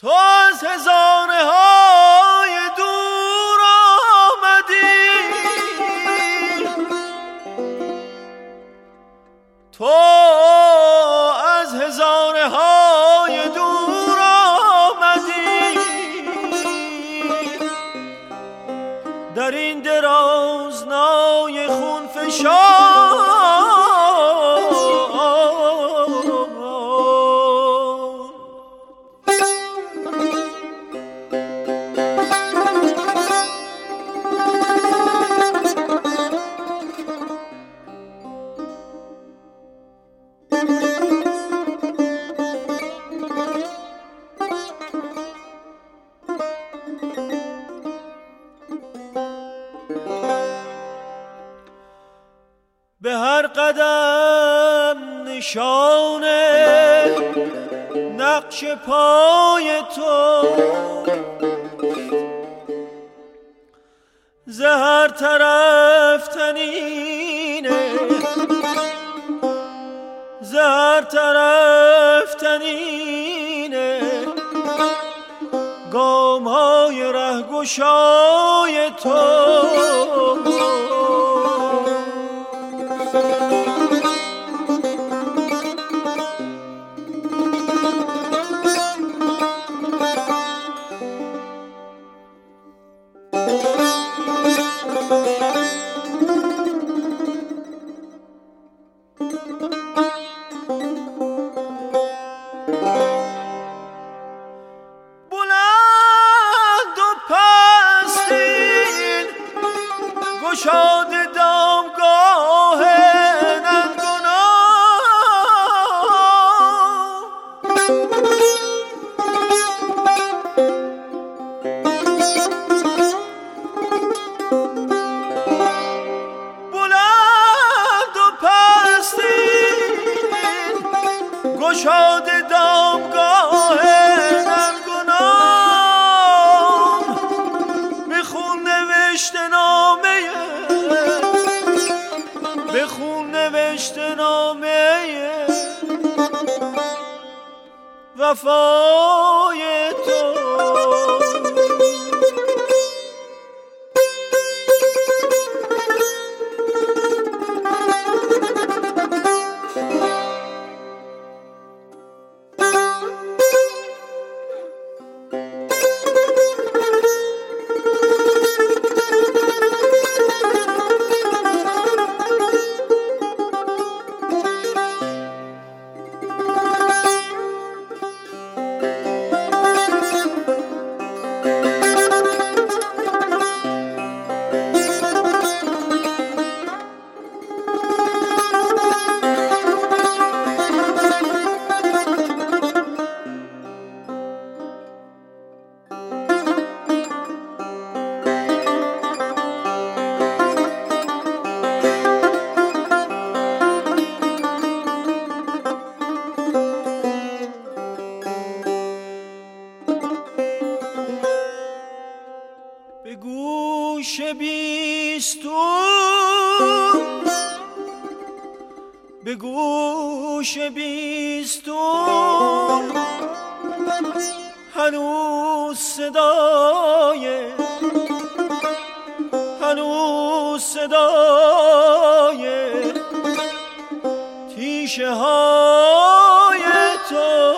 تو از هزاره های دور آمدی، تو از هزاره های دور آمدی، در این درازنای خون فشان به هر قدم نشانه نقش پای تو، ز هر طرف تنینه، ز هر طرف تنینه، گام های رهگشای تو. بلند و پستین گشاد دامگاه ننگنام، بلند و پستین گشاد دامگاه ننگنام، بخون نوشته نامه، بخون نوشته نامه وفای تو. به گوش بیستون، به گوش بیستون هنوز صدای، هنوز صدای تیشه های تو.